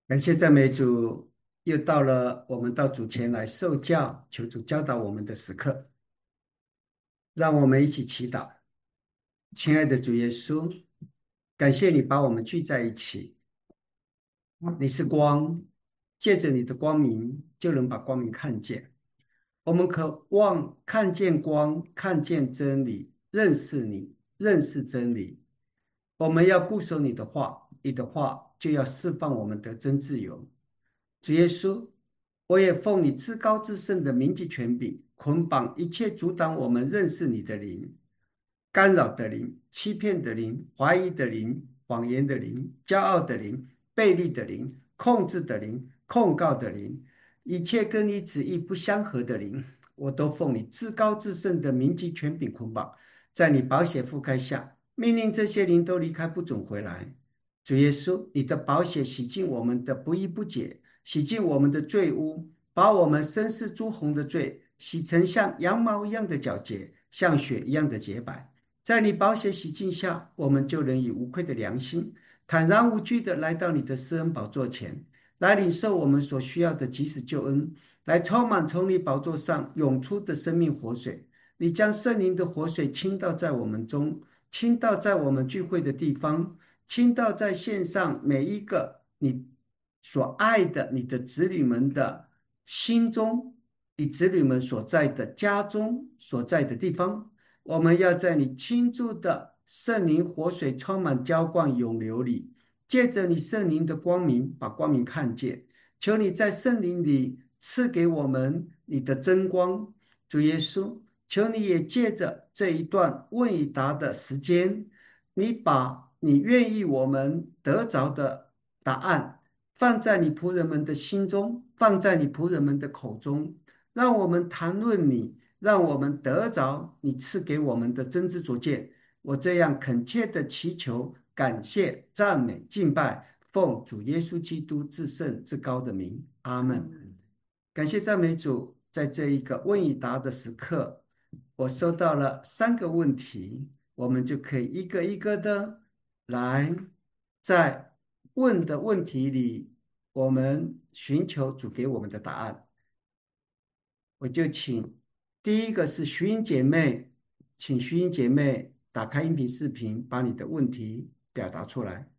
感谢赞美主，又到了我们到主前来受教，求主教导我们的时刻。让我们一起祈祷。亲爱的主耶稣，感谢你把我们聚在一起。你是光，借着你的光明，就能把光明看见。我们渴望看见光，看见真理，认识你，认识真理。我们要固守你的话，你的话就要释放我们得真自由。主耶稣，我也奉你至高至圣的名及权柄，捆绑一切阻挡我们认识你的灵、干扰的灵、欺骗的灵、怀疑的灵、谎言的灵、骄傲的灵、悖逆的灵、控制的灵、控告的灵，一切跟你旨意不相合的灵，我都奉你至高至圣的名及权柄捆绑，在你宝血覆盖下，命令这些灵都离开，不准回来。主耶稣，你的宝血洗净我们的不义不解，洗净我们的罪污，把我们深似朱红的罪洗成像羊毛一样的皎洁，像雪一样的洁白。在你宝血洗净下，我们就能以无愧的良心，坦然无惧地来到你的施恩宝座前，来领受我们所需要的及时救恩，来充满从你宝座上涌出的生命活水。你将圣灵的活水倾倒在我们中，倾倒在我们聚会的地方，倾倒在线上每一个你所爱的你的子女们的心中，你子女们所在的家中所在的地方。我们要在你倾注的圣灵活水充满浇灌涌流里，借着你圣灵的光明，把光明看见。求你在圣灵里赐给我们你的真光，主耶稣。求你也借着这一段问与答的时间，你把你愿意我们得着的答案放在你仆人们的心中，放在你仆人们的口中，让我们谈论你，让我们得着你赐给我们的真知灼见。我这样恳切的祈求、感谢、赞美、敬拜，奉主耶稣基督至圣至高的名，阿门。感谢赞美主，在这一个问与答的时刻，我收到了3个问题，我们就可以一个一个的来在问的问题里，我们寻求主给我们的答案。我就请第一个是徐英姐妹，请徐英姐妹打开音频视频，把你的问题表达出来。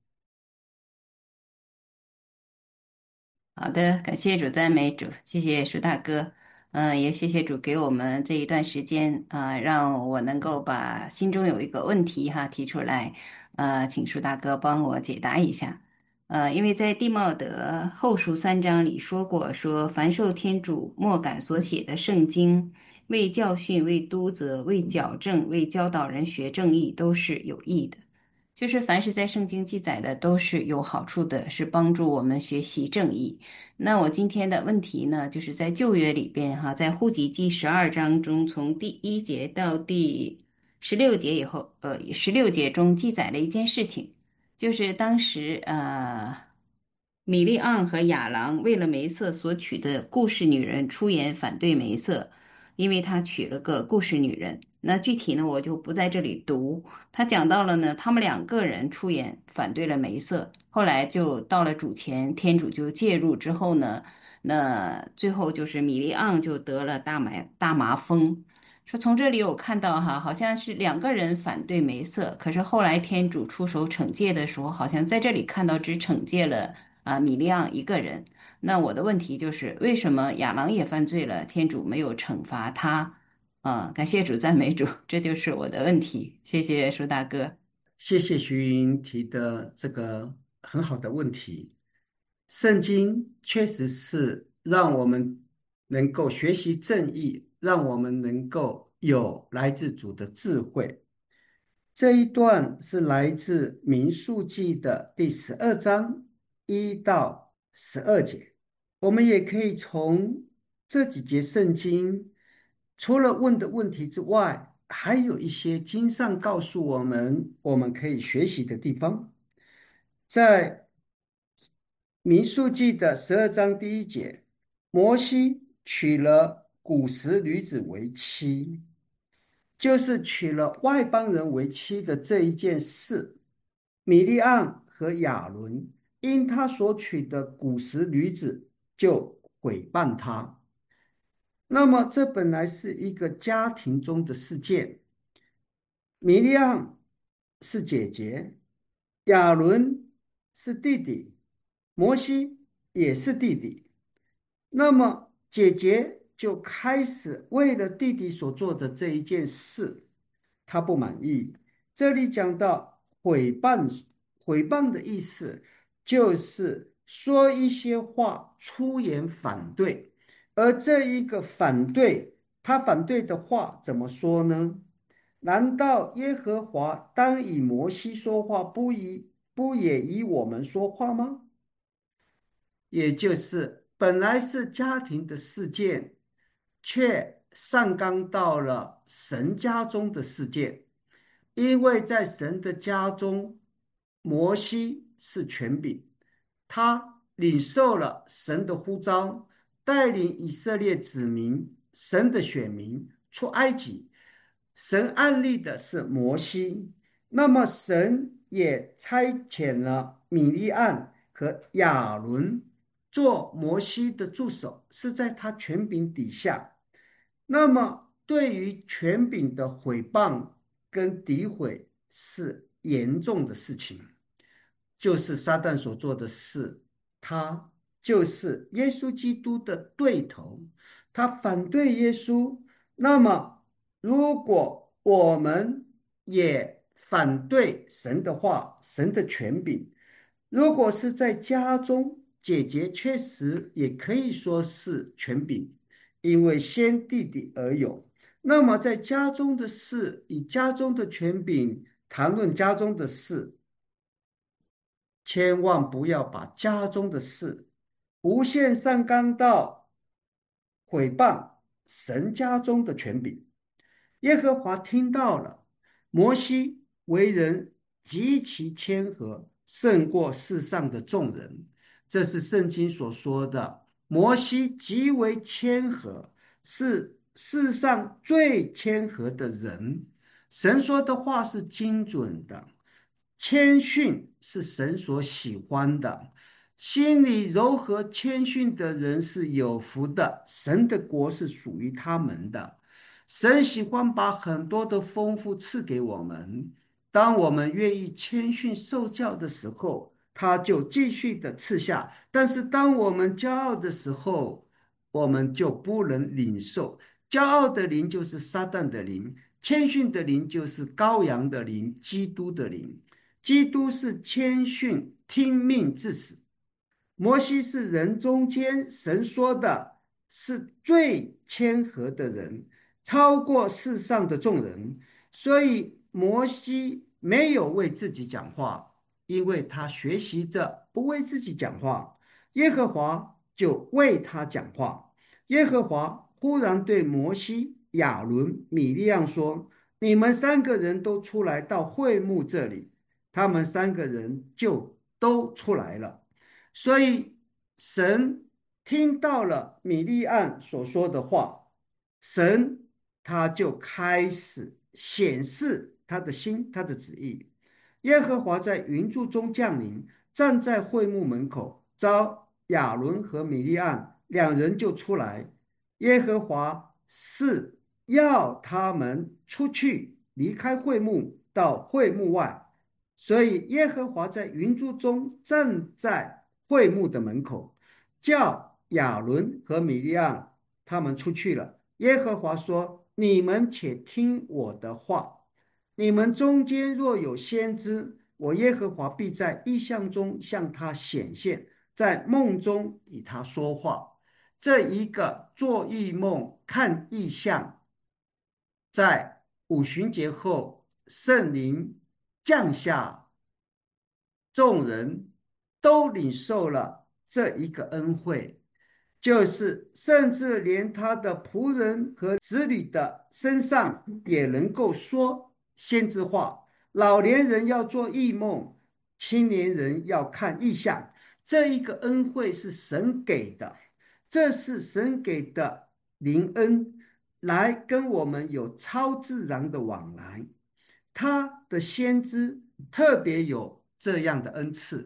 好的，感谢主赞美主，谢谢舒大哥，也谢谢主给我们这一段时间让我能够把心中有一个问题提出来，请舒大哥帮我解答一下，因为在地茂德后书3章里说过，说凡受天主默感所写的圣经，为教训、为督责、为矫正、为教导人学正义，都是有益的。就是凡是在圣经记载的都是有好处的，是帮助我们学习正义。那我今天的问题呢，就是在旧约里边在户籍记12章中，从第1节到第16节以后，16节中记载了一件事情，就是当时米利昂和亚郎为了梅瑟所娶的故事女人出言反对梅瑟，因为他娶了个故事女人。那具体呢，我就不在这里读。他讲到了呢，他们2个人出言反对了梅瑟，后来就到了主前，天主就介入之后呢，那最后就是米利昂就得了大麻风。说从这里有看到好像是2个人反对梅瑟，可是后来天主出手惩戒的时候，好像在这里看到只惩戒了米利昂一个人。那我的问题就是，为什么亚郎也犯罪了，天主没有惩罚他？感谢主，赞美主，这就是我的问题。谢谢舒大哥。 谢谢徐云提的这个很好的问题。圣经确实是让我们能够学习正义，让我们能够有来自主的智慧。这一段是来自民数记的第12章1到12节。我们也可以从这几节圣经，除了问的问题之外，还有一些经上告诉我们，我们可以学习的地方。在民数记的12章第1节，摩西娶了古时女子为妻，就是娶了外邦人为妻的这一件事。米利暗和亚伦因他所娶的古时女子就毁谤他。那么这本来是一个家庭中的事件，米利暗是姐姐，亚伦是弟弟，摩西也是弟弟。那么姐姐就开始为了弟弟所做的这一件事，她不满意。这里讲到毁谤，毁谤的意思就是说一些话出言反对，而这一个反对，他反对的话怎么说呢？难道耶和华当以摩西说话，不也以我们说话吗？也就是本来是家庭的事件，却上纲到了神家中的事件。因为在神的家中，摩西是权柄，他领受了神的呼召，带领以色列子民，神的选民出埃及。神案例的是摩西，那么神也差遣了米利暗和亚伦做摩西的助手，是在他权柄底下。那么对于权柄的毁谤跟诋毁是严重的事情，就是撒旦所做的事，他就是耶稣基督的对头，他反对耶稣。那么如果我们也反对神的话，神的权柄，如果是在家中，姐姐确实也可以说是权柄，因为先弟弟而有。那么在家中的事，以家中的权柄谈论家中的事，千万不要把家中的事无限上纲到毁谤神家中的权柄。耶和华听到了，摩西为人极其谦和，胜过世上的众人。这是圣经所说的。摩西极为谦和，是世上最谦和的人。神说的话是精准的，谦逊是神所喜欢的。心里柔和谦逊的人是有福的，神的国是属于他们的。神喜欢把很多的丰富赐给我们，当我们愿意谦逊受教的时候，他就继续的赐下。但是当我们骄傲的时候，我们就不能领受。骄傲的灵就是撒旦的灵，谦逊的灵就是羔羊的灵，基督的灵。基督是谦逊听命至死。摩西是人中间神说的是最谦和的人，超过世上的众人。所以摩西没有为自己讲话，因为他学习着不为自己讲话，耶和华就为他讲话。耶和华忽然对摩西、亚伦、米利暗说：你们三个人都出来到会幕这里。他们三个人就都出来了。所以神听到了米利暗所说的话，神他就开始显示他的心，他的旨意。耶和华在云柱中降临，站在会幕门口，召亚伦和米利暗两人就出来。耶和华是要他们出去，离开会幕，到会幕外。所以耶和华在云柱中站在会幕的门口，叫亚伦和米利暗他们出去了。耶和华说：你们且听我的话，你们中间若有先知，我耶和华必在异象中向他显现，在梦中与他说话。这一个做异梦、看异象，在五旬节后，圣灵降下，众人都领受了这一个恩惠，就是甚至连他的仆人和子女的身上也能够说先知话。老年人要做异梦，青年人要看异象。这一个恩惠是神给的，这是神给的灵恩，来跟我们有超自然的往来。他的先知特别有这样的恩赐，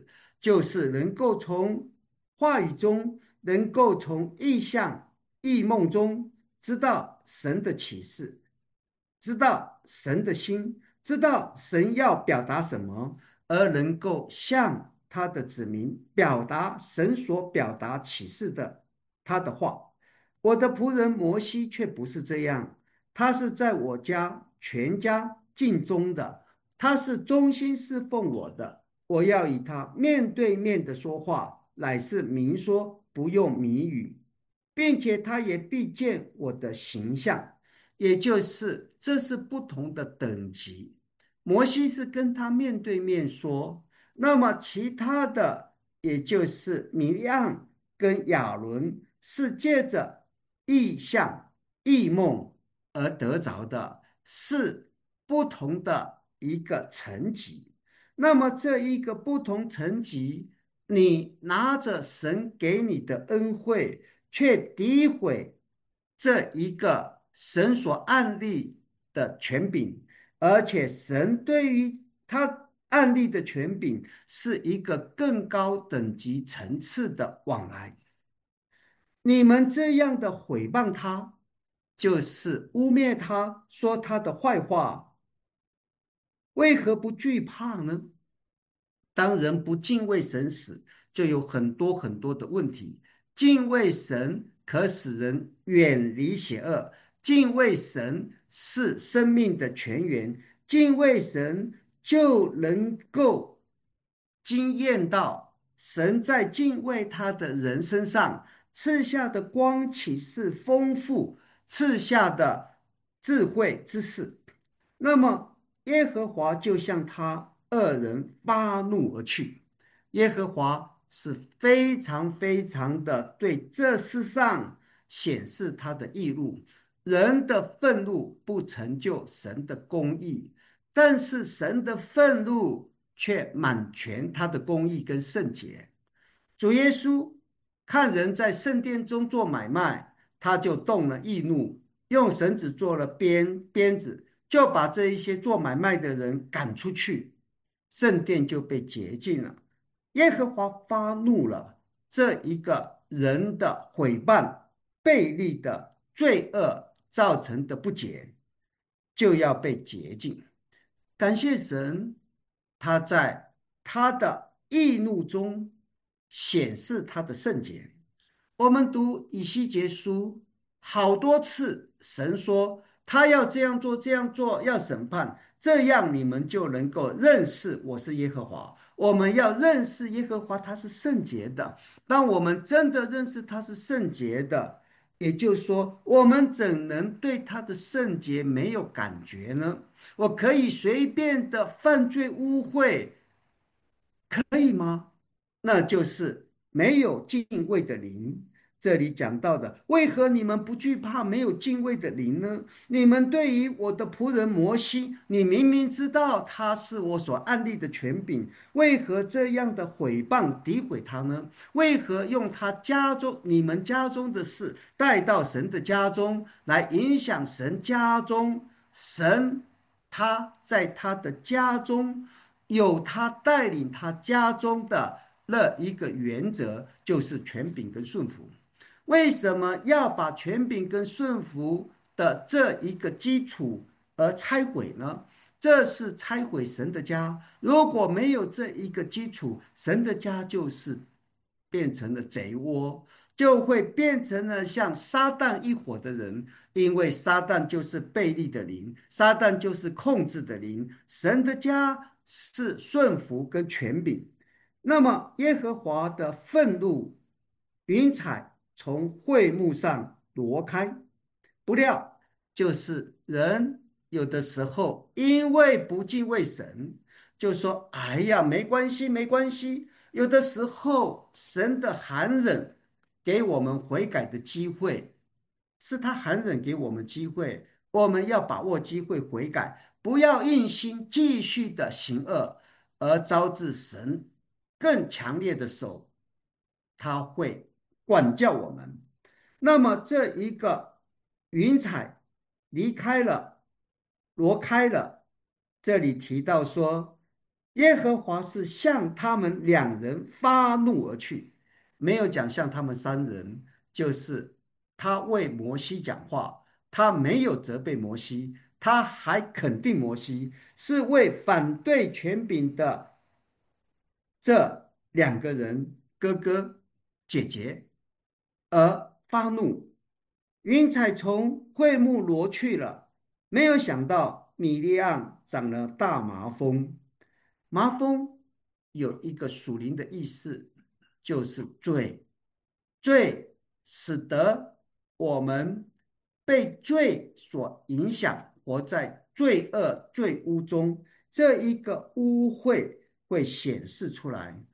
就是能够从话语中，能够从意象、异梦中知道神的启示，知道神的心，知道神要表达什么，而能够向他的子民表达神所表达启示的他的话。我的仆人摩西却不是这样，他是在我家全家尽忠的，他是忠心侍奉我的。我要与他面对面的说话，乃是明说，不用谜语，并且他也必见我的形象。也就是这是不同的等级。摩西是跟他面对面说，那么其他的，也就是米利暗跟亚伦，是借着异象、异梦而得着的，是不同的一个层级。那么这一个不同层级，你拿着神给你的恩惠，却诋毁这一个神所案例的权柄，而且神对于他案例的权柄是一个更高等级层次的往来。你们这样的毁谤他，就是污蔑他，说他的坏话，为何不惧怕呢？当人不敬畏神时，就有很多很多的问题。敬畏神可使人远离邪恶，敬畏神是生命的泉源，敬畏神就能够经验到神在敬畏他的人身上赐下的光启是丰富，赐下的智慧知识。那么耶和华就向他二人发怒而去。耶和华是非常非常的对这世上显示他的义怒。人的愤怒不成就神的公义，但是神的愤怒却满全他的公义跟圣洁。主耶稣看人在圣殿中做买卖，他就动了义怒，用绳子做了鞭子，就把这一些做买卖的人赶出去，圣殿就被洁净了。耶和华发怒了，这一个人的毁谤、背逆的罪恶造成的不洁，就要被洁净。感谢神，他在他的义怒中显示他的圣洁。我们读以西结书好多次，神说他要这样做，这样做，要审判，这样你们就能够认识我是耶和华。我们要认识耶和华，他是圣洁的。当我们真的认识他是圣洁的，也就是说，我们怎能对他的圣洁没有感觉呢？我可以随便的犯罪污秽，可以吗？那就是没有敬畏的灵。这里讲到的，为何你们不惧怕没有敬畏的灵呢？你们对于我的仆人摩西，你明明知道他是我所案例的权柄，为何这样的毁谤诋毁他呢？为何用他家中你们家中的事带到神的家中来影响神家中？神他在他的家中有他带领他家中的那一个原则，就是权柄跟顺服。为什么要把权柄跟顺服的这一个基础而拆毁呢？这是拆毁神的家。如果没有这一个基础，神的家就是变成了贼窝，就会变成了像撒旦一伙的人。因为撒旦就是悖逆的灵，撒旦就是控制的灵。神的家是顺服跟权柄。那么耶和华的愤怒云彩从会幕上挪开，不料就是人有的时候因为不敬畏神，就说哎呀没关系没关系。有的时候神的含忍给我们悔改的机会，是他含忍给我们机会，我们要把握机会悔改，不要硬心继续的行恶，而招致神更强烈的手，他会管教我们。那么这一个云彩离开了，挪开了，这里提到说。 耶和华是向他们两人发怒而去，没有讲向他们三人，就是他为摩西讲话，他没有责备摩西，他还肯定摩西，是为反对权柄的这两个人哥哥姐姐而发怒。云彩从会幕挪去了，没有想到米利暗长了大麻风。麻风有一个属灵的意思，就是罪。罪使得我们被罪所影响，活在罪恶、罪污中。这一个污秽会显示出来。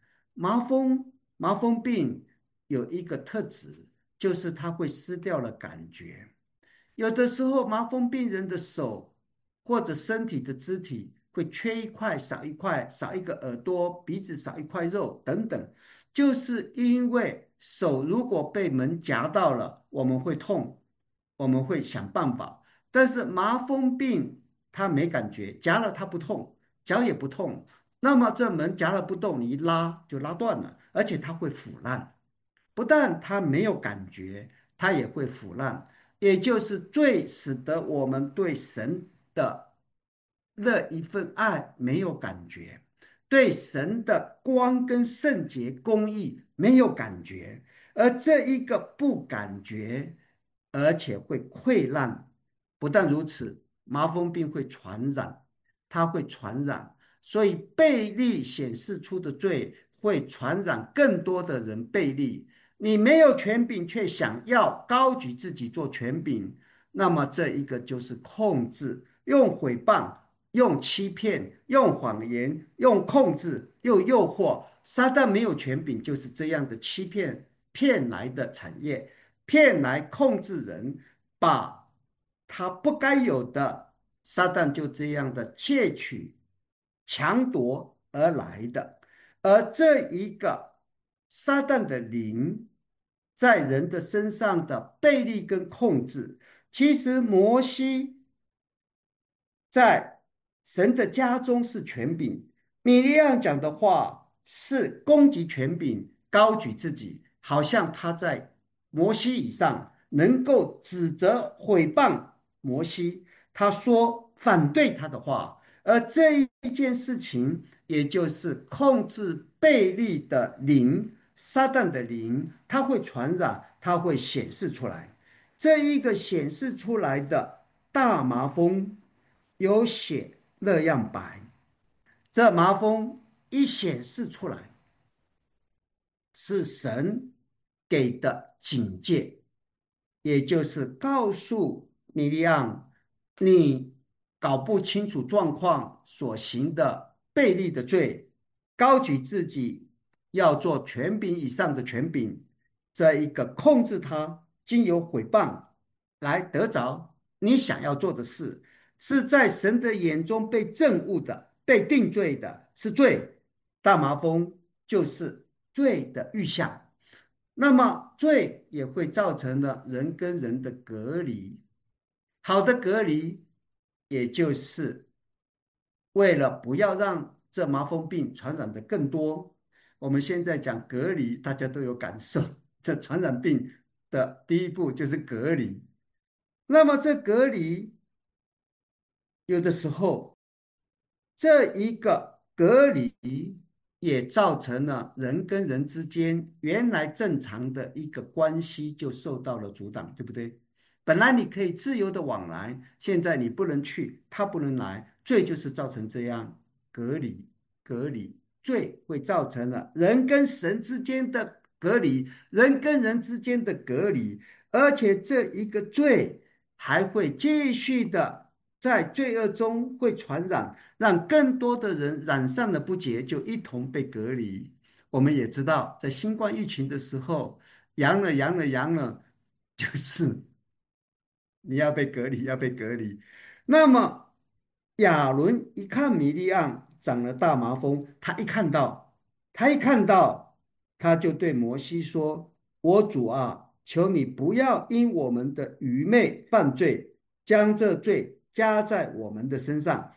麻风病有一个特质，就是它会失掉了感觉。有的时候，麻风病人的手或者身体的肢体会缺一块、少一块、少一个耳朵、鼻子少一块肉等等，就是因为手如果被门夹到了，我们会痛，我们会想办法。但是麻风病他没感觉，夹了他不痛，脚也不痛，那么这门夹了不动，你一拉就拉断了，而且它会腐烂。不但它没有感觉，它也会腐烂。也就是罪使得我们对神的那一份爱没有感觉，对神的光跟圣洁、公义没有感觉，而这一个不感觉，而且会溃烂。不但如此，麻风病会传染，它会传染，所以背利显示出的罪会传染更多的人背利。你没有权柄，却想要高举自己做权柄，那么这一个就是控制，用毁谤、用欺骗、用谎言、用控制、又诱惑。撒旦没有权柄，就是这样的欺骗骗来的产业，骗来控制人，把他不该有的，撒旦就这样的窃取、抢夺而来的。而这一个撒旦的灵在人的身上的背力跟控制，其实摩西在神的家中是权柄，米利暗讲的话是攻击权柄，高举自己，好像他在摩西以上，能够指责毁谤摩西，他说反对他的话，而这一件事情，也就是控制悖逆的灵，撒旦的灵，它会传染，它会显示出来。这一个显示出来的大麻风，有血那样白。这麻风一显示出来，是神给的警戒，也就是告诉米利暗，你搞不清楚状况所行的悖逆的罪，高举自己要做权柄以上的权柄，这一个控制他，经由毁谤来得着你想要做的事，是在神的眼中被憎恶的、被定罪的，是罪。大麻风就是罪的预象。那么罪也会造成了人跟人的隔离。好的隔离，也就是为了不要让这麻风病传染的更多。我们现在讲隔离，大家都有感受。这传染病的第一步就是隔离。那么这隔离有的时候这一个隔离也造成了人跟人之间原来正常的一个关系就受到了阻挡，对不对？本来你可以自由的往来，现在你不能去，他不能来，罪就是造成这样隔离，隔离，罪会造成了人跟神之间的隔离，人跟人之间的隔离，而且这一个罪还会继续的在罪恶中会传染。让更多的人染上了不洁，就一同被隔离。我们也知道，在新冠疫情的时候，阳了，就是你要被隔离，要被隔离。那么亚伦一看米利暗长了大麻风，他一看到，他就对摩西说：“我主啊，求你不要因我们的愚昧犯罪，将这罪加在我们的身上。”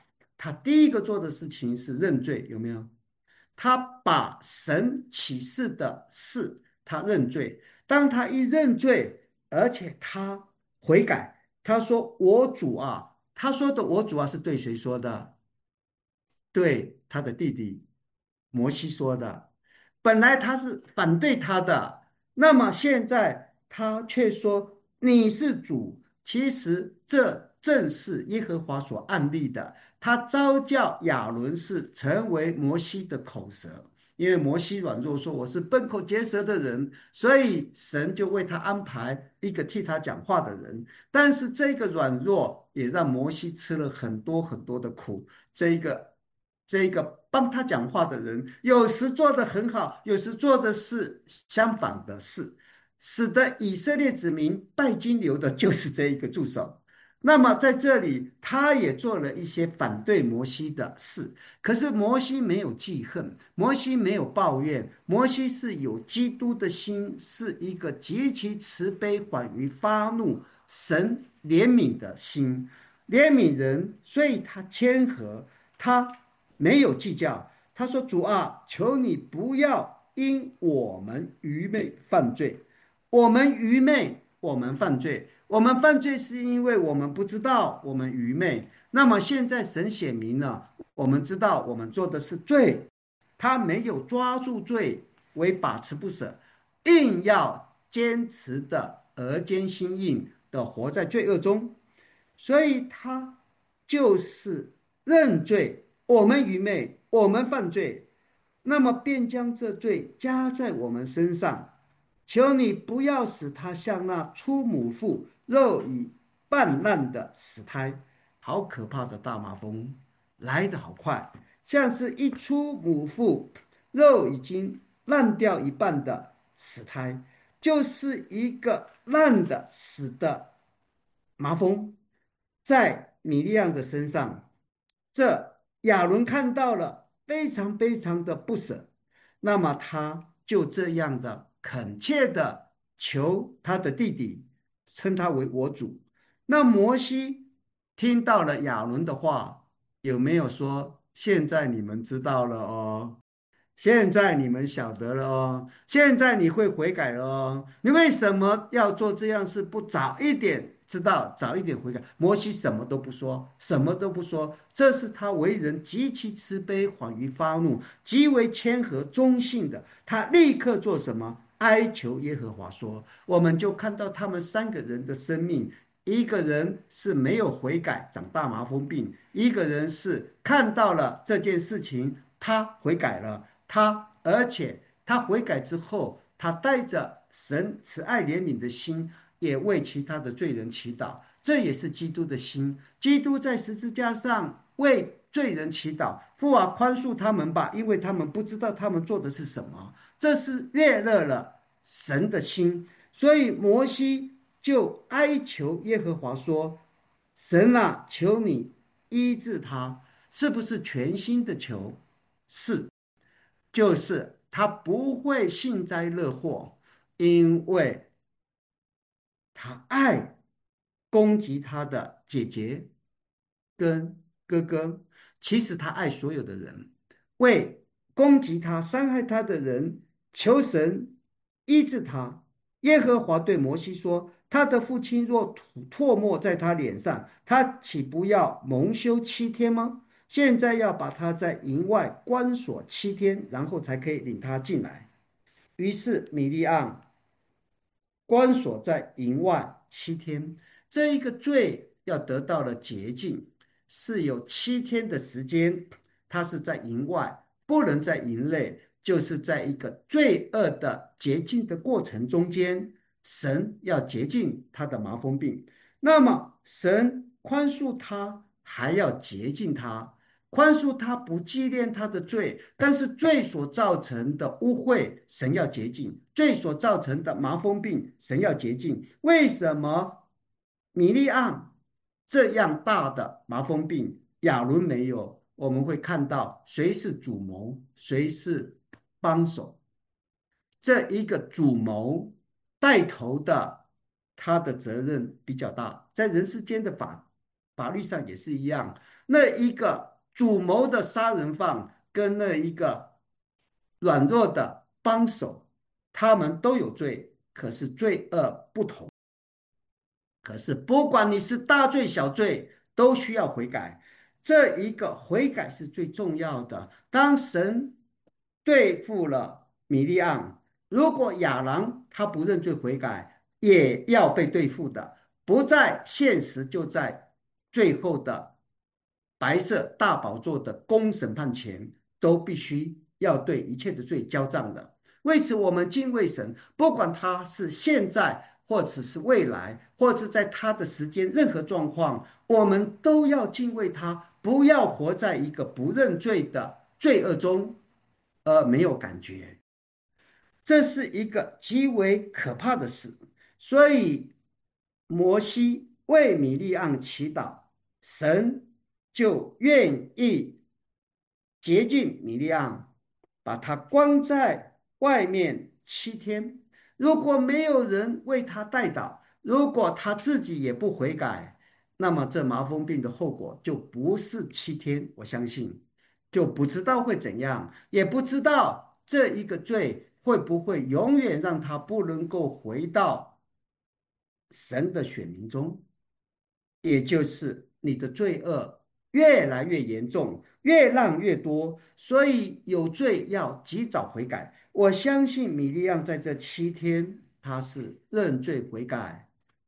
他第一个做的事情是认罪，有没有？他把神启示的事，他认罪。当他一认罪，而且他悔改，他说：“我主啊。”他说的“我主啊”是对谁说的？对他的弟弟摩西说的。本来他是反对他的，那么现在他却说你是主。其实这正是耶和华所暗立的。他召叫亚伦是成为摩西的口舌，因为摩西软弱说我是笨口结舌的人，所以神就为他安排一个替他讲话的人。但是这个软弱也让摩西吃了很多很多的苦。这一个帮他讲话的人，有时做得很好，有时做的是相反的事，使得以色列子民拜金牛的就是这一个助手。那么在这里，他也做了一些反对摩西的事，可是摩西没有记恨，摩西没有抱怨，摩西是有基督的心，是一个极其慈悲、缓于发怒、神怜悯的心，怜悯人，所以他谦和。他没有计较。他说：“主啊，求你不要因我们愚昧犯罪。我们愚昧，我们犯罪。我们犯罪是因为我们不知道我们愚昧。那么现在神显明了，我们知道我们做的是罪。他没有抓住罪为把持不舍，硬要坚持的额坚心硬的活在罪恶中。所以他就是认罪，我们愚昧，我们犯罪，那么便将这罪加在我们身上。求你不要使他像那出母腹肉已半烂的死胎，好可怕的大麻风来得好快，像是一出母腹肉已经烂掉一半的死胎，就是一个烂的死的麻风。在米利暗的身上，这亚伦看到了，非常非常的不舍。那么他就这样的恳切的求他的弟弟，称他为我主。那摩西听到了亚伦的话，有没有说现在你们知道了哦？现在你们晓得了哦，现在你会悔改了哦。你为什么要做这样事？不早一点知道，早一点悔改？摩西什么都不说，什么都不说。这是他为人极其慈悲，缓于发怒，极为谦和忠信的。他立刻做什么？哀求耶和华说：“我们就看到他们三个人的生命。一个人是没有悔改，长大麻风病；一个人是看到了这件事情，他悔改了。”而且他悔改之后，他带着神慈爱怜悯的心，也为其他的罪人祈祷。这也是基督的心。基督在十字架上为罪人祈祷，父啊，宽恕他们吧，因为他们不知道他们做的是什么。这是悦乐了神的心。所以摩西就哀求耶和华说：“神啊，求你医治他。”是不是全心的求？是。就是他不会幸灾乐祸，因为他爱攻击他的姐姐跟哥哥。其实他爱所有的人，为攻击他、伤害他的人，求神医治他。耶和华对摩西说：“他的父亲若吐唾沫在他脸上，他岂不要蒙羞7天吗？现在要把他在营外关锁7天，然后才可以领他进来。”于是米利暗关锁在营外七天，这一个罪要得到了洁净，是有7天的时间，他是在营外，不能在营内，就是在一个罪恶的洁净的过程中间，神要洁净他的麻风病。那么神宽恕他，还要洁净他。宽恕他，不纪念他的罪，但是罪所造成的污秽，神要洁净；罪所造成的麻风病，神要洁净。为什么米利暗这样大的麻风病，亚伦没有？我们会看到谁是主谋，谁是帮手。这一个主谋带头的，他的责任比较大，在人世间的法律上也是一样。那一个主谋的杀人犯跟那一个软弱的帮手，他们都有罪，可是罪恶不同。可是不管你是大罪小罪，都需要悔改。这一个悔改是最重要的。当神对付了米利暗，如果亚郎他不认罪悔改，也要被对付的。不在现实，就在最后的白色大宝座的公审判前，都必须要对一切的罪交账的。为此，我们敬畏神，不管他是现在，或者是未来，或者在他的时间，任何状况，我们都要敬畏他，不要活在一个不认罪的罪恶中，而没有感觉。这是一个极为可怕的事。所以，摩西为米利暗祈祷，神就愿意洁净米利暗，把他关在外面7天。如果没有人为他代祷，如果他自己也不悔改，那么这麻风病的后果就不是7天，我相信就不知道会怎样，也不知道这一个罪会不会永远让他不能够回到神的选民中。也就是你的罪恶越来越严重，越让越多，所以有罪要及早悔改。我相信米利亚在这7天，他是认罪悔改，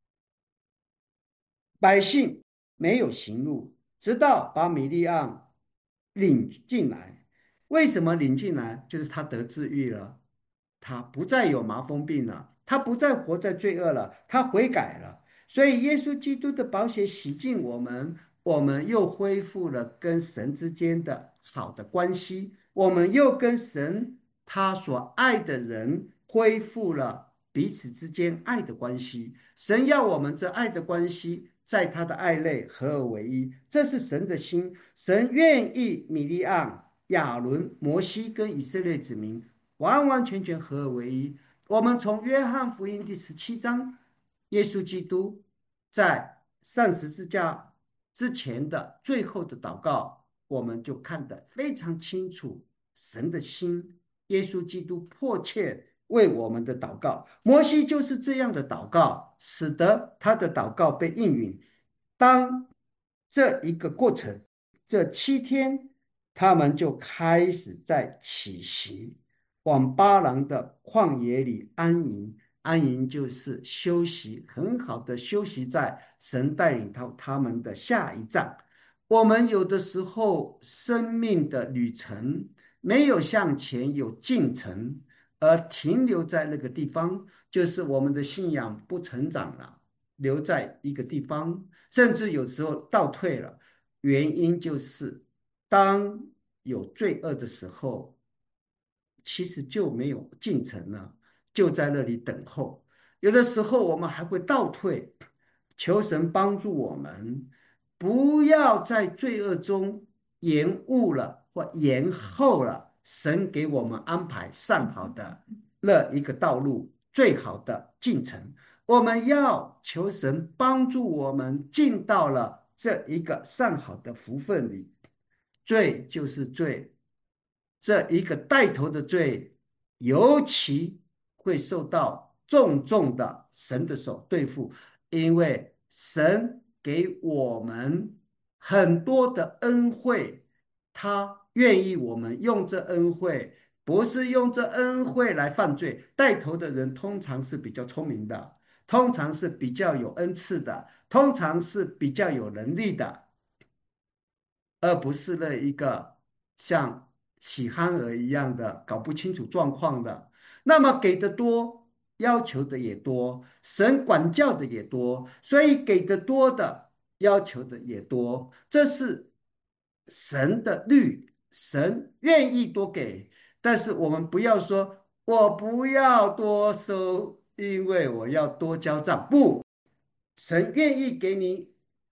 百姓没有行路，直到把米利暗领进来。为什么领进来？就是他得治愈了，他不再有麻风病了，他不再活在罪恶了，他悔改了。所以，耶稣基督的宝血洗净我们，我们又恢复了跟神之间的好的关系，我们又跟神他所爱的人恢复了彼此之间爱的关系。神要我们这爱的关系在他的爱内合而为一，这是神的心。神愿意米利暗、亚伦、摩西跟以色列子民完完全全合而为一。我们从约翰福音第17章，耶稣基督在上十字架之前的最后的祷告，我们就看得非常清楚神的心。耶稣基督迫切为我们的祷告，摩西就是这样的祷告，使得他的祷告被应允。当这一个过程，这7天，他们就开始在起行，往巴郎的旷野里安营。安营就是休息，很好的休息在神带领到他们的下一站。我们有的时候生命的旅程没有向前有进程，而停留在那个地方，就是我们的信仰不成长了，留在一个地方，甚至有时候倒退了。原因就是当有罪恶的时候，其实就没有进程了，就在那里等候。有的时候我们还会倒退，求神帮助我们，不要在罪恶中延误了或延后了神给我们安排上好的那一个道路，最好的进程。我们要求神帮助我们进到了这一个上好的福分里。罪就是罪，这一个带头的罪，尤其会受到重重的神的手对付，因为神给我们很多的恩惠，他愿意我们用这恩惠，不是用这恩惠来犯罪。带头的人通常是比较聪明的，通常是比较有恩赐的，通常是比较有能力的。而不是那一个像喜憨儿一样的搞不清楚状况的。那么给的多，要求的也多，神管教的也多，所以给的多的要求的也多，这是神的律，神愿意多给。但是我们不要说我不要多收，因为我要多交账。不，神愿意给你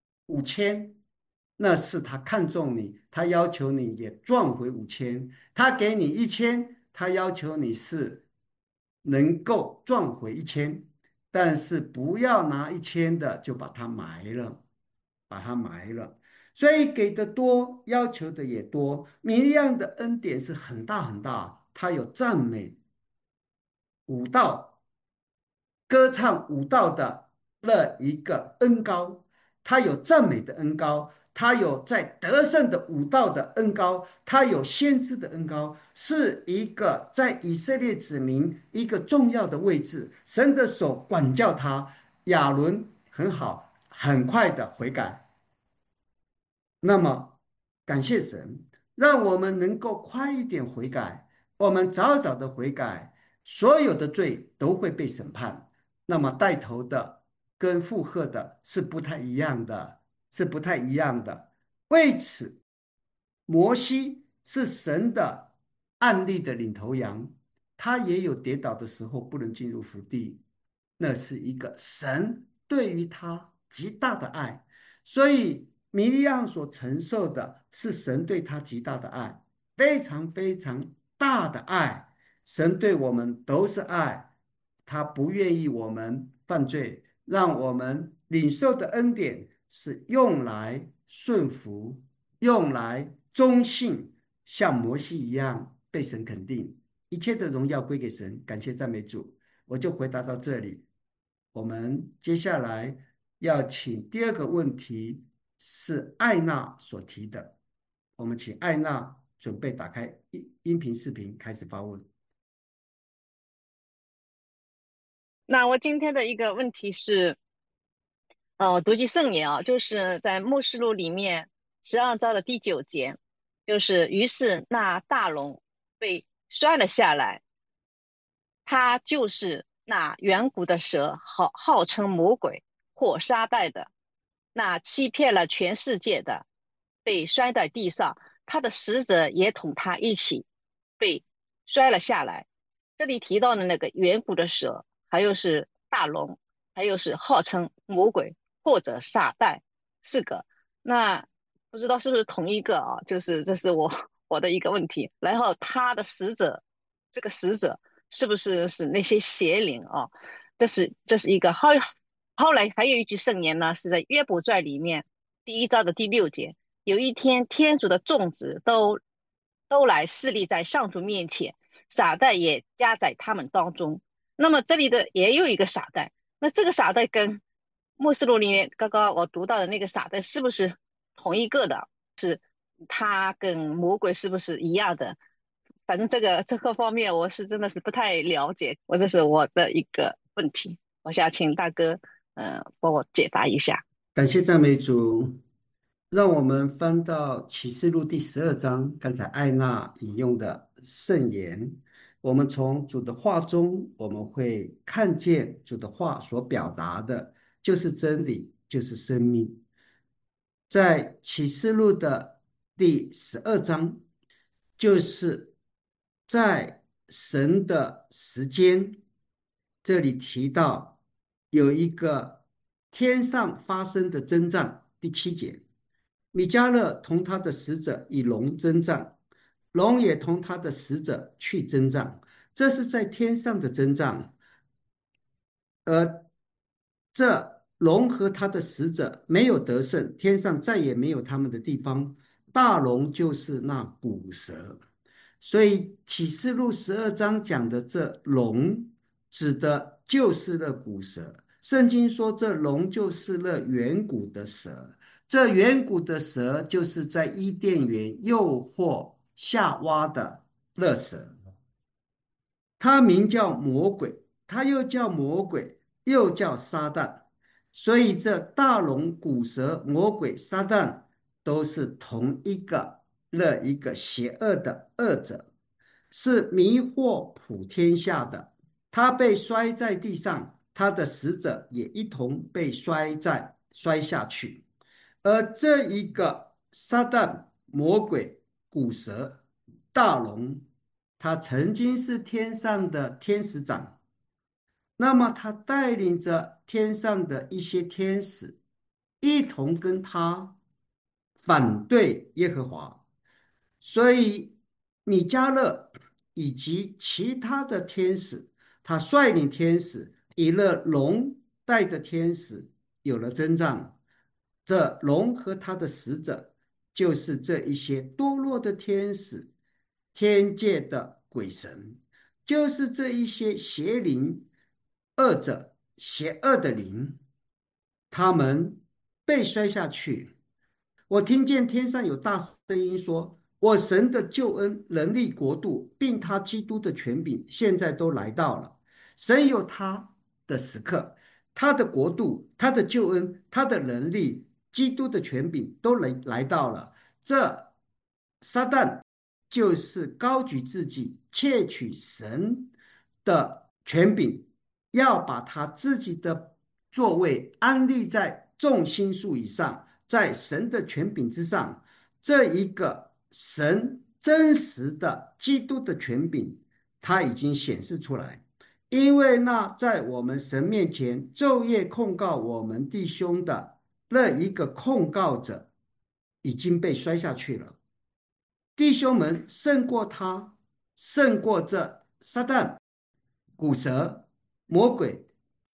5000，那是他看中你，他要求你也赚回5000。他给你1000，他要求你是能够赚回1000，但是不要拿1000的就把它埋了，把它埋了。 所以给的多，要求的也多。米利暗的恩典是很大很大，他有赞美舞蹈、歌唱舞蹈的那一个恩高，他有赞美的恩高，他有在得胜的舞蹈的恩高，他有先知的恩高，是一个在以色列子民一个重要的位置。神的手管教他，亚伦很好，很快的悔改。那么，感谢神，让我们能够快一点悔改，我们早早的悔改，所有的罪都会被审判。那么带头的跟附和的是不太一样的，是不太一样的。为此，摩西是神的案例的领头羊，他也有跌倒的时候，不能进入福地，那是一个神对于他极大的爱。所以米利暗所承受的是神对他极大的爱，非常非常大的爱。神对我们都是爱，他不愿意我们犯罪，让我们领受的恩典是用来顺服，用来忠信，像摩西一样被神肯定。一切的荣耀归给神，感谢赞美主。我就回答到这里。我们接下来要请第二个问题是艾娜所提的，我们请艾娜准备打开音频视频开始发问。 那我今天的一个问题是，读记圣言啊，就是在默示录里面12章的第9节，就是于是那大龙被摔了下来，它就是那远古的蛇，号称魔鬼或撒旦的，那欺骗了全世界的，被摔在地上，他的使者也同他一起被摔了下来。这里提到的那个远古的蛇，还有是大龙，还有是号称魔鬼或者撒旦，四个。那不知道是不是同一个啊？就是这是我的一个问题。然后他的使者，这个使者是不是那些邪灵啊？这是一个。后来还有一句圣言呢，是在约伯传里面第1章的第6节。有一天，天主的众子都来侍立在上主面前，撒旦也加在他们当中。那么这里的也有一个撒旦，那这个撒旦跟末世录里面刚刚我读到的那个撒旦是不是同一个的？他跟魔鬼是不是一样的？反正这个方面我是真的是不太了解，这是我的一个问题，我想请大哥帮我解答一下。 感谢赞美主，让我们翻到启示录第12章，刚才艾娜引用的圣言。我们从主的话中，我们会看见主的话所表达的就是真理，就是生命。在启示录的第12章，就是在神的时间，这里提到有一个天上发生的征战，第7节，米迦勒同他的使者与龙征战，龙也同他的使者去征战，这是在天上的征战。而这龙和他的使者没有得胜，天上再也没有他们的地方。大龙就是那古蛇，所以启示录12章讲的这龙，指的就是那古蛇。圣经说这龙就是那远古的蛇，这远古的蛇就是在伊甸园诱惑夏娃的那蛇。他名叫魔鬼，他又叫魔鬼，又叫撒旦，所以这大龙、古蛇、魔鬼、撒旦都是同一个那一个邪恶的恶者，是迷惑普天下的。他被摔在地上，他的使者也一同被摔下去。而这一个撒旦、魔鬼、古蛇、大龙，他曾经是天上的天使长，那么他带领着天上的一些天使，一同跟他反对耶和华。所以米迦勒以及其他的天使，他率领天使与那龙带的天使有了征战。这龙和他的使者就是这一些堕落的天使、天界的鬼神，就是这一些邪灵、恶者、邪恶的灵，他们被摔下去。我听见天上有大声音说：“我神的救恩、能力、国度，并他基督的权柄，现在都来到了。神有他的时刻，他的国度、他的救恩、他的能力、基督的权柄都来到了。这撒旦就是高举自己，窃取神的权柄，要把他自己的座位安立在众星数以上，在神的权柄之上。这一个神真实的基督的权柄，它已经显示出来。因为那在我们神面前昼夜控告我们弟兄的那一个控告者，已经被摔下去了。弟兄们胜过他，胜过这撒旦、古蛇、魔鬼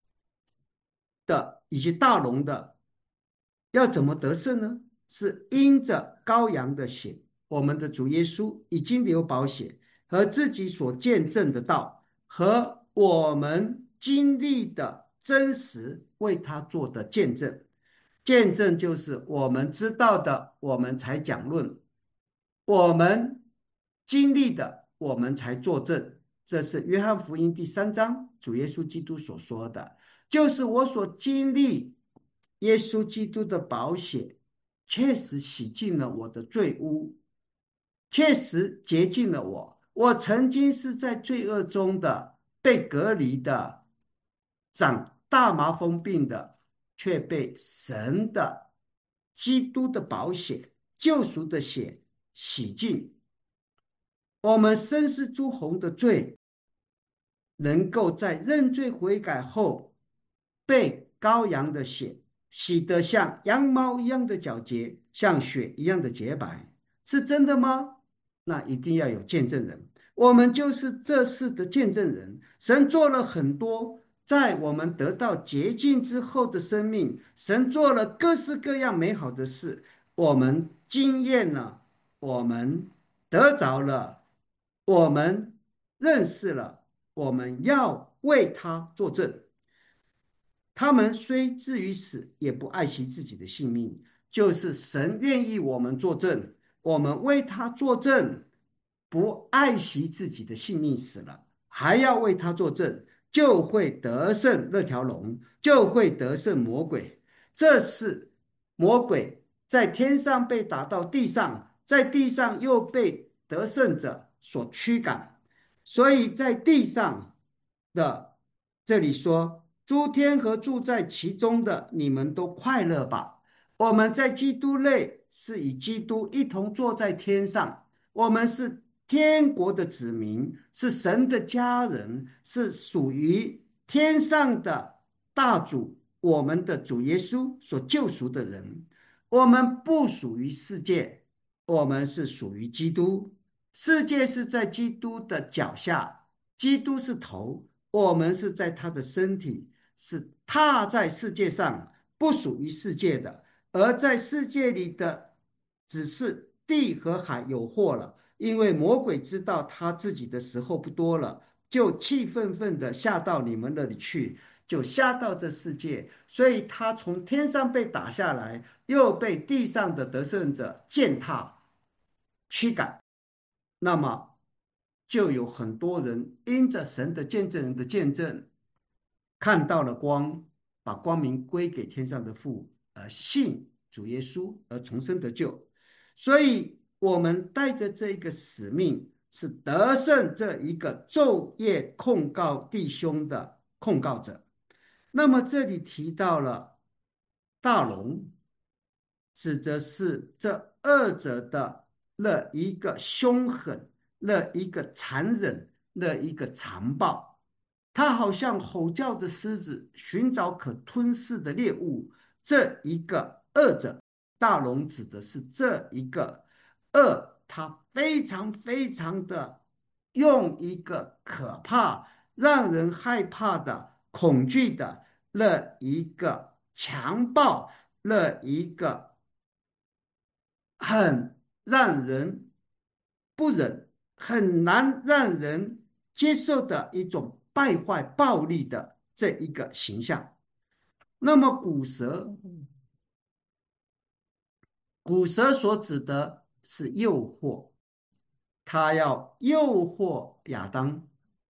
的以及大龙的，要怎么得胜呢？是因着羔羊的血，我们的主耶稣已经流宝血，和自己所见证的道，和我们经历的真实为他做的见证。见证就是我们知道的，我们才讲论；我们经历的，我们才作证。这是约翰福音第3章主耶稣基督所说的，就是我所经历耶稣基督的宝血，确实洗净了我的罪污，确实洁净了我。我曾经是在罪恶中的，被隔离的，长大麻风病的，却被神的基督的宝血、救赎的血洗净。我们深思朱红的罪，能够在认罪悔改后，被羔羊的血洗得像羊毛一样的皎洁，像雪一样的洁白，是真的吗？那一定要有见证人。我们就是这事的见证人。神做了很多，在我们得到洁净之后的生命，神做了各式各样美好的事，我们经验了，我们得着了，我们认识了，我们要为他作证。他们虽至于死，也不爱惜自己的性命。就是神愿意我们作证，我们为他作证，不爱惜自己的性命死了，还要为他作证，就会得胜那条龙，就会得胜魔鬼。这是魔鬼在天上被打到地上，在地上又被得胜者所驱赶。所以在地上的这里说，诸天和住在其中的，你们都快乐吧。我们在基督内是与基督一同坐在天上，我们是天国的子民，是神的家人，是属于天上的大主，我们的主耶稣所救赎的人。我们不属于世界，我们是属于基督。世界是在基督的脚下，基督是头，我们是在他的身体，是踏在世界上，不属于世界的。而在世界里的，只是地和海有祸了，因为魔鬼知道他自己的时候不多了，就气愤愤的下到你们那里去，就下到这世界。所以他从天上被打下来，又被地上的得胜者践踏驱赶。那么就有很多人因着神的见证人的见证，看到了光，把光明归给天上的父，而信主耶稣，而重生得救。所以我们带着这一个使命，是得胜这一个昼夜控告弟兄的控告者。那么这里提到了大龙，指的是这二者的那一个凶狠，那一个残忍，那一个残暴。它好像吼叫的狮子，寻找可吞噬的猎物。这一个恶者，大龙指的是这一个恶，它非常非常的用一个可怕、让人害怕的、恐惧的那一个强暴，那一个很让人不忍，很难让人接受的一种败坏、暴力的这一个形象。那么古蛇所指的是诱惑，他要诱惑亚当。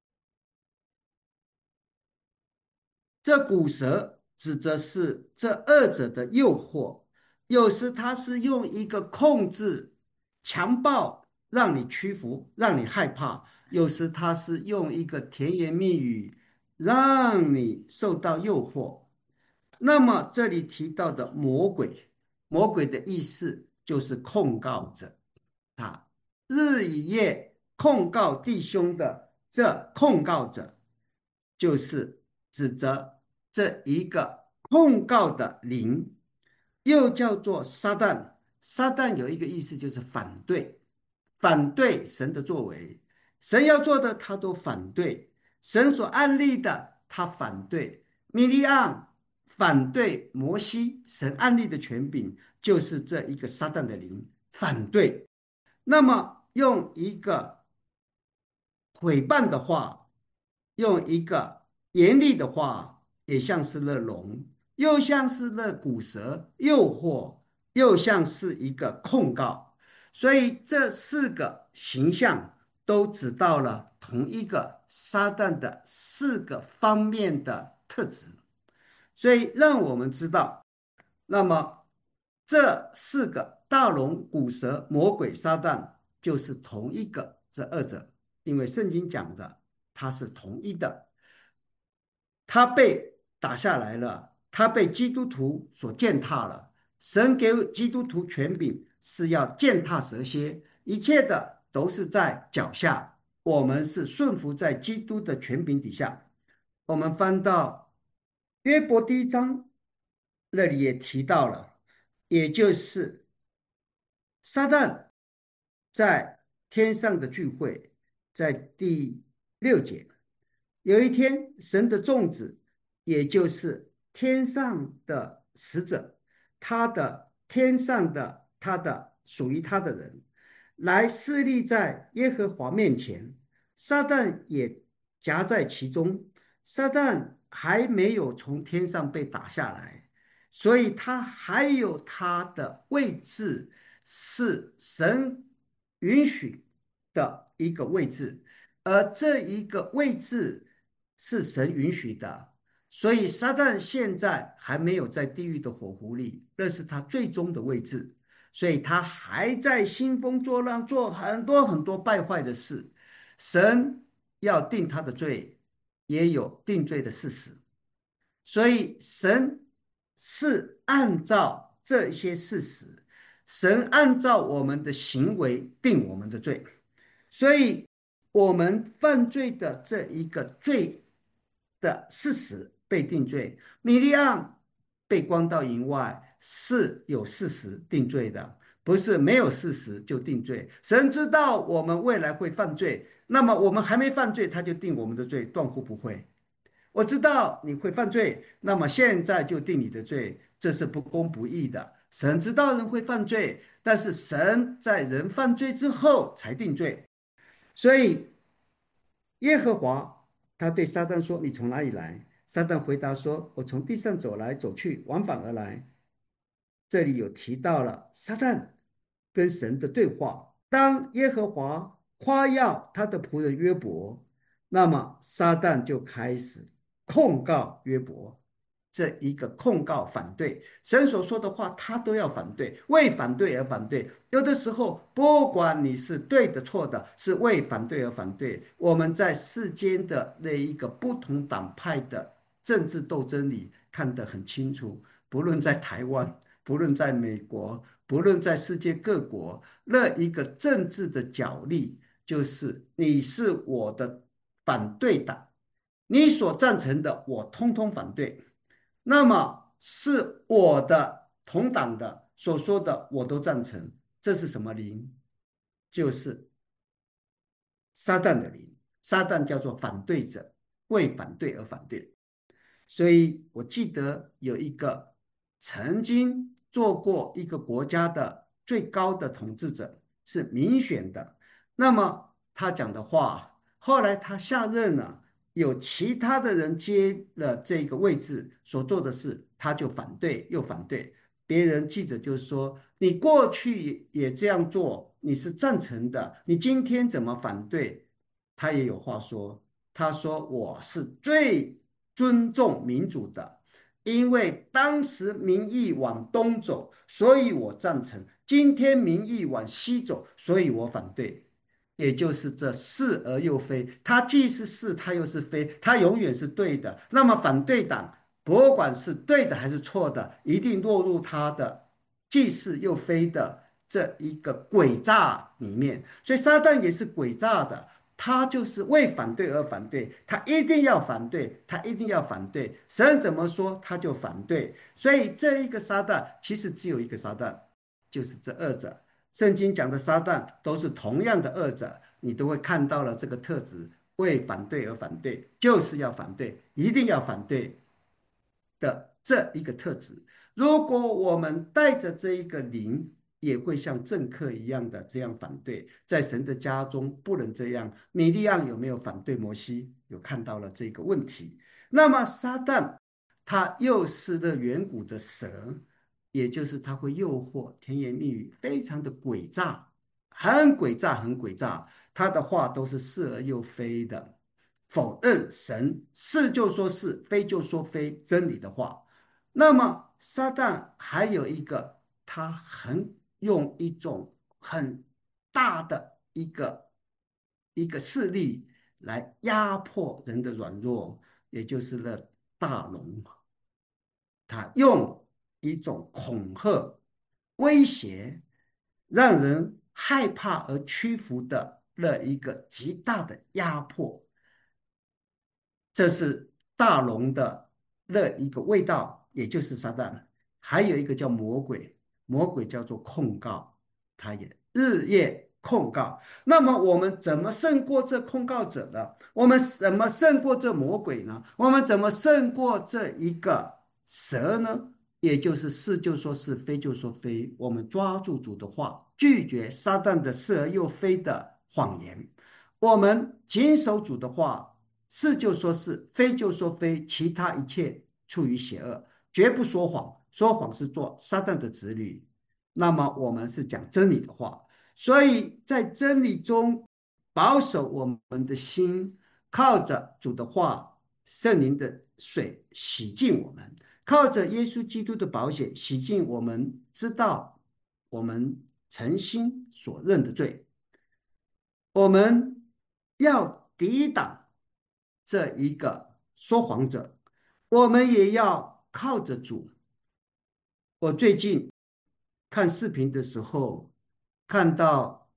这古蛇指的是这二者的诱惑，有时他是用一个控制、强暴让你屈服，让你害怕；有时他是用一个甜言蜜语让你受到诱惑。那么这里提到的魔鬼，魔鬼的意思就是控告者，他日以夜控告弟兄的这控告者，就是指责这一个控告的灵，又叫做撒旦。撒旦有一个意思就是反对，反对神的作为，神要做的他都反对，神所安立的他反对。米利暗反对摩西，神安立的权柄就是这一个撒旦的灵反对。那么用一个毁谤的话，用一个严厉的话，也像是那龙，又像是那古蛇，诱惑，又像是一个控告。所以这四个形象都指到了同一个撒旦的四个方面的特质，所以让我们知道。那么这四个大龙、古蛇、魔鬼、撒旦就是同一个，这二者，因为圣经讲的它是同一的。他被打下来了，他被基督徒所践踏了。神给基督徒权柄是要践踏蛇蝎，一切的都是在脚下，我们是顺服在基督的权柄底下。我们翻到约伯第一章，那里也提到了，也就是撒旦在天上的聚会，在第6节。有一天，神的众子，也就是天上的使者，他的天上的他的属于他的人，来侍立在耶和华面前，撒旦也夹在其中。撒旦还没有从天上被打下来，所以他还有他的位置，是神允许的一个位置，而这一个位置是神允许的，所以撒旦现在还没有在地狱的火湖里，那是他最终的位置，所以他还在兴风作浪，做很多很多败坏的事。神要定他的罪，也有定罪的事实，所以神是按照这些事实，神按照我们的行为定我们的罪。所以，我们犯罪的这一个罪的事实被定罪，米利暗被关到营外是有事实定罪的，不是没有事实就定罪。神知道我们未来会犯罪，那么我们还没犯罪，他就定我们的罪，断乎不会。我知道你会犯罪，那么现在就定你的罪，这是不公不义的。神知道人会犯罪，但是神在人犯罪之后才定罪。所以耶和华他对撒旦说：“你从哪里来？”撒旦回答说：“我从地上走来走去，往返而来。”这里有提到了撒旦跟神的对话。当耶和华夸耀他的仆人约伯，那么撒旦就开始控告约伯。这一个控告反对神所说的话，他都要反对，为反对而反对。有的时候，不管你是对的错的，是为反对而反对。我们在世间的那一个不同党派的政治斗争里看得很清楚，不论在台湾，不论在美国，不论在世界各国，那一个政治的角力，就是你是我的反对党，你所赞成的我通通反对。那么是我的同党的所说的我都赞成，这是什么灵？就是撒旦的灵。撒旦叫做反对者，为反对而反对。所以我记得有一个曾经做过一个国家的最高的统治者，是民选的。那么他讲的话，后来他下任了，有其他的人接了这个位置，所做的事，他就反对，又反对。别人记者就说：“你过去也这样做，你是赞成的，你今天怎么反对？”他也有话说，他说：“我是最尊重民主的，因为当时民意往东走，所以我赞成；今天民意往西走，所以我反对。”也就是这是而又非，它既是是，它又是非，它永远是对的。那么反对党不管是对的还是错的，一定落入他的既是又非的这一个诡诈里面。所以撒旦也是诡诈的，他就是为反对而反对，他一定要反对，他一定要反对。神怎么说他就反对。所以这一个撒旦其实只有一个撒旦，就是这二者。圣经讲的撒旦都是同样的二者，你都会看到了这个特质，为反对而反对，就是要反对，一定要反对的这一个特质。如果我们带着这一个灵，也会像政客一样的这样反对，在神的家中不能这样。米利暗有没有反对摩西？有看到了这个问题。那么撒旦他又是那远古的蛇，也就是他会诱惑，甜言蜜语，非常的诡诈，很诡诈，很诡诈。他的话都是是而又非的，否认神，是就说是，非就说非，真理的话。那么撒旦还有一个，他很用一种很大的一个势力来压迫人的软弱，也就是那大龙。他用一种恐吓、威胁，让人害怕而屈服的那一个极大的压迫。这是大龙的那一个味道，也就是撒旦。还有一个叫魔鬼，魔鬼叫做控告，他也日夜控告。那么我们怎么胜过这控告者呢？我们怎么胜过这魔鬼呢？我们怎么胜过这一个蛇呢？也就是是就说是，非就说非。我们抓住主的话，拒绝撒旦的是而又非的谎言。我们谨守主的话，是就说是，非就说非，其他一切出于邪恶，绝不说谎。说谎是做撒旦的子女。那么我们是讲真理的话，所以在真理中保守我们的心，靠着主的话、圣灵的水洗净我们，靠着耶稣基督的宝血洗净我们，知道我们诚心所认的罪。我们要抵挡这一个说谎者，我们也要靠着主。我最近看视频的时候，看到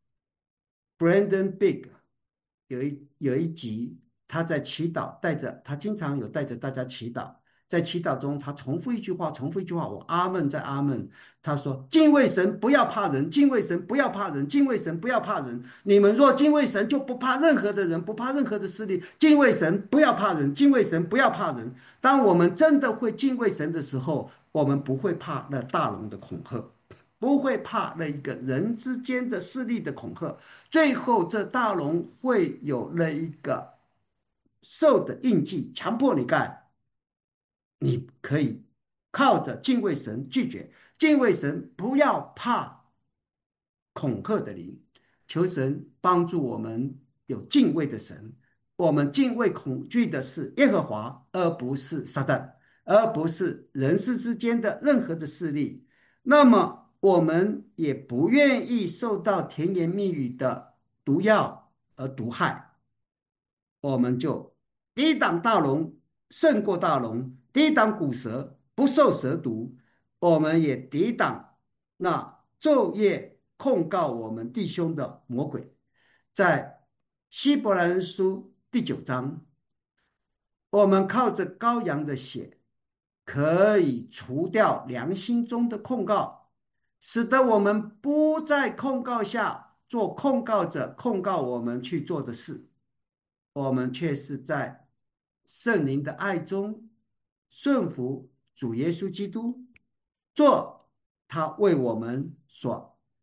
Brandon Big 有一集，他在祈祷，他经常有带着大家祈祷，在祈祷中，他重复一句话，重复一句话，我阿门在阿门。他说：敬畏神，不要怕人；敬畏神，不要怕人；敬畏神，不要怕人。你们若敬畏神，就不怕任何的人，不怕任何的势力。敬畏神，不要怕人；敬畏神，不要怕人。当我们真的会敬畏神的时候，我们不会怕那大龙的恐吓。不会怕那一个人之间的势力的恐吓，最后这大龙会有那一个兽的印记，强迫你干。你可以靠着敬畏神拒绝，敬畏神，不要怕恐吓的灵。求神帮助我们有敬畏的神，我们敬畏恐惧的是耶和华，而不是撒旦，而不是人世之间的任何的势力。那么我们也不愿意受到甜言蜜语的毒药而毒害，我们就抵挡大龙，胜过大龙；抵挡古蛇，不受蛇毒。我们也抵挡那昼夜控告我们弟兄的魔鬼。在希伯来人书第9章，我们靠着羔羊的血，可以除掉良心中的控告，使得我们不在控告下做控告者控告我们去做的事。我们却是在圣灵的爱中顺服主耶稣基督，做他为我们所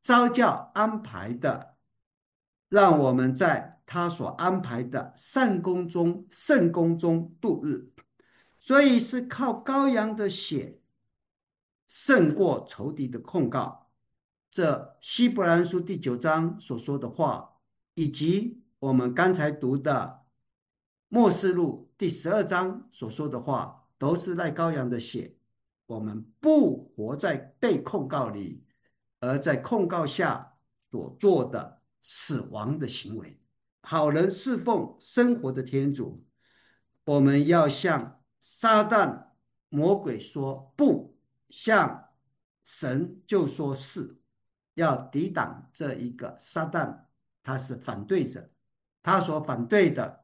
召叫安排的，让我们在他所安排的善功中、圣功中度日。所以是靠羔羊的血胜过仇敌的控告。这希伯来人书第9章所说的话，以及我们刚才读的默示录第12章所说的话，都是赖羔羊的血。我们不活在被控告里，而在控告下所做的死亡的行为。好人侍奉生活的天主，我们要向撒旦魔鬼说不，向神就说是，要抵挡这一个撒旦，他是反对者，他所反对的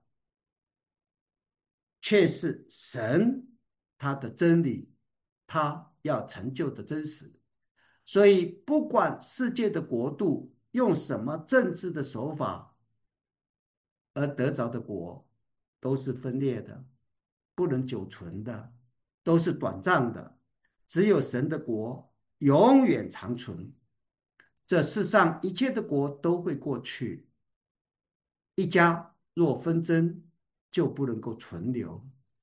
却是神他的真理，他要成就的真实。所以不管世界的国度用什么政治的手法而得着的国，都是分裂的，不能久存的，都是短暂的。只有神的国永远长存。这世上一切的国都会过去，一家若纷争，就不能够存留；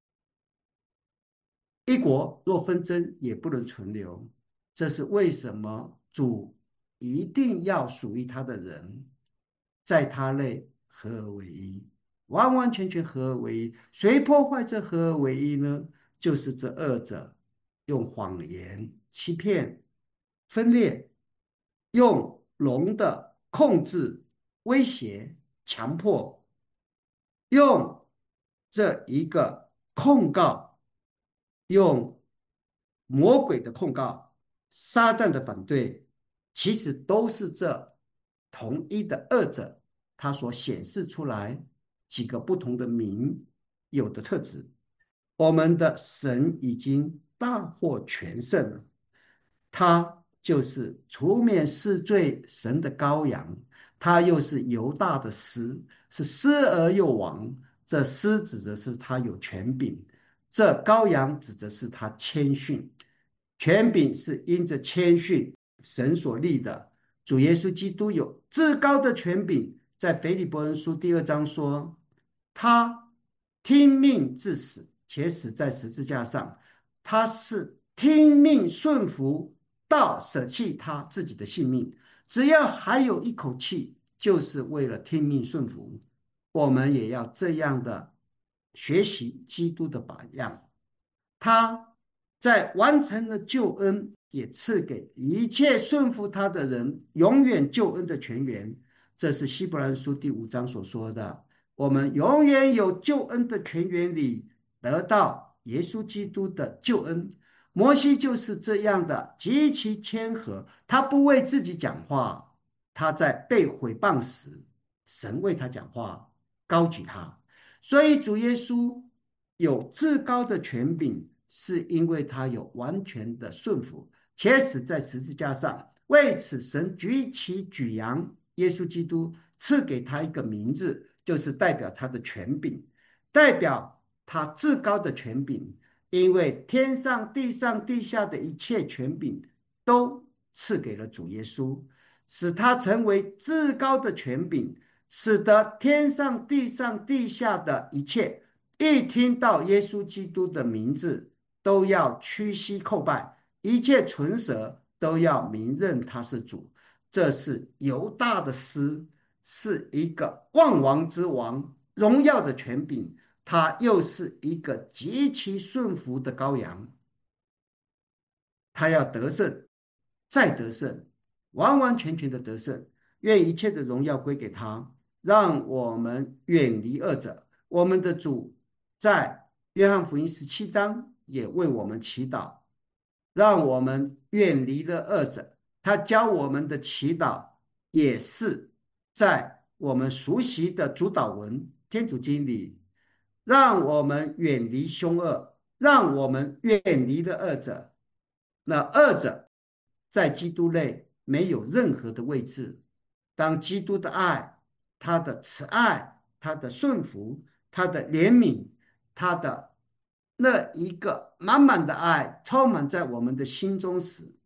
一国若纷争，也不能存留。这是为什么主一定要属于他的人，在他内合而为一，完完全全合而为一。谁破坏这合而为一呢？就是这二者用谎言欺骗、分裂，用龙的控制、威胁、强迫，用这一个控告，用魔鬼的控告、撒旦的反对，其实都是这同一的二者，它所显示出来几个不同的名有的特质。我们的神已经大获全胜了，他就是除免世罪神的羔羊，他又是犹大的狮，是狮而又王。这狮指的是他有权柄，这羔羊指的是他谦逊。权柄是因着谦逊神所立的。主耶稣基督有至高的权柄，在腓立波人书第2章说，他听命至死，且死在十字架上。他是听命顺服到舍弃他自己的性命，只要还有一口气，就是为了听命顺服。我们也要这样的学习基督的榜样。他在完成了救恩，也赐给一切顺服他的人永远救恩的泉源。这是希伯来书第5章所说的，我们永远有救恩的泉源里得到耶稣基督的救恩。摩西就是这样的极其谦和，他不为自己讲话，他在被毁谤时，神为他讲话，高举他。所以主耶稣有至高的权柄，是因为他有完全的顺服，且死在十字架上。为此，神举起举扬耶稣基督，赐给他一个名字，就是代表他的权柄，代表他至高的权柄。因为天上地上地下的一切权柄都赐给了主耶稣，使他成为至高的权柄，使得天上地上地下的一切一听到耶稣基督的名字，都要屈膝叩拜，一切唇舌都要明认他是主。这是犹大的狮，是一个万王之王，荣耀的权柄，他又是一个极其顺服的羔羊。他要得胜，再得胜，完完全全的得胜。愿一切的荣耀归给他，让我们远离恶者。我们的主在约翰福音17章也为我们祈祷，让我们远离了恶者。他教我们的祈祷也是在我们熟悉的主祷文天主经里，让我们远离凶恶，让我们远离了恶者。那恶者在基督内没有任何的位置。当基督的爱，他的慈爱，他的顺服，他的怜悯，他的那一个满满的爱充满在我们的心中时，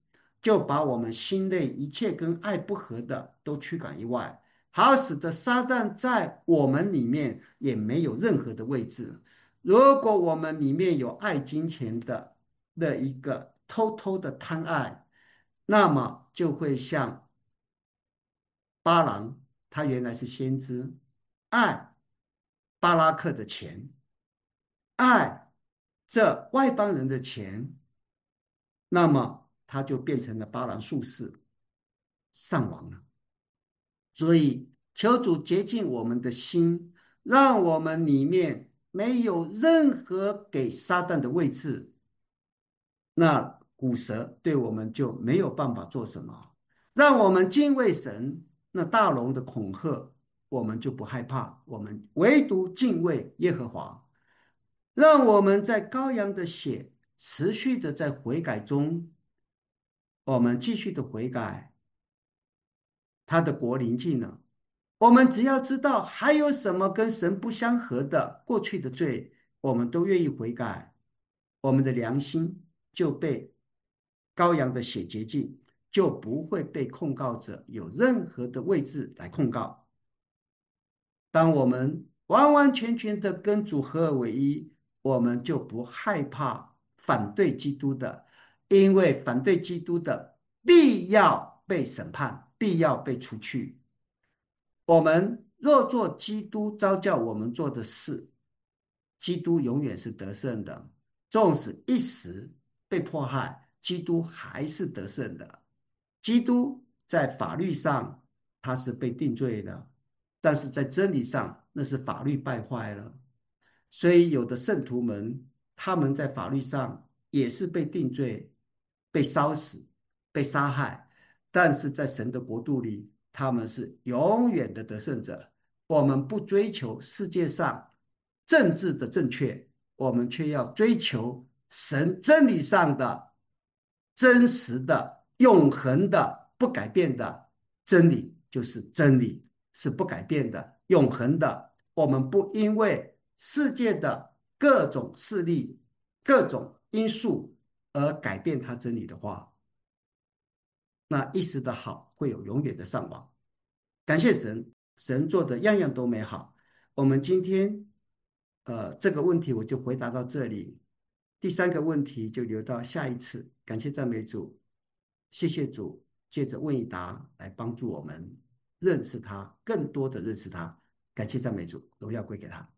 就把我们心内一切跟爱不合的都驱赶以外，好使得撒旦在我们里面也没有任何的位置。如果我们里面有爱金钱的一个偷偷的贪爱，那么就会像巴郎，他原来是先知，爱巴拉克的钱，爱这外邦人的钱，那么他就变成了巴郎术士，上网了。所以求主洁净我们的心，让我们里面没有任何给撒旦的位置，那古蛇对我们就没有办法做什么。让我们敬畏神，那大龙的恐吓我们就不害怕，我们唯独敬畏耶和华。让我们在羔羊的血持续的在悔改中，我们继续的悔改，他的国临近了。我们只要知道还有什么跟神不相合的过去的罪，我们都愿意悔改，我们的良心就被羔羊的血洁净，就不会被控告者有任何的位置来控告。当我们完完全全的跟主合而为一，我们就不害怕反对基督的，因为反对基督的必要被审判，必要被除去。我们若做基督召叫我们做的事，基督永远是得胜的。纵使一时被迫害，基督还是得胜的。基督在法律上他是被定罪的，但是在真理上那是法律败坏了。所以有的圣徒们，他们在法律上也是被定罪、被烧死、被杀害，但是在神的国度里，他们是永远的得胜者。我们不追求世界上政治的正确，我们却要追求神真理上的真实的、永恒的、不改变的真理，就是真理是不改变的、永恒的。我们不因为世界的各种势力、各种因素而改变它真理的话，那一时的好会有永远的上网。感谢神，神做的样样都美好。我们今天这个问题我就回答到这里，第三个问题就留到下一次。感谢赞美主，谢谢主，借着问一答来帮助我们认识他，更多的认识他。感谢赞美主，荣耀归给他。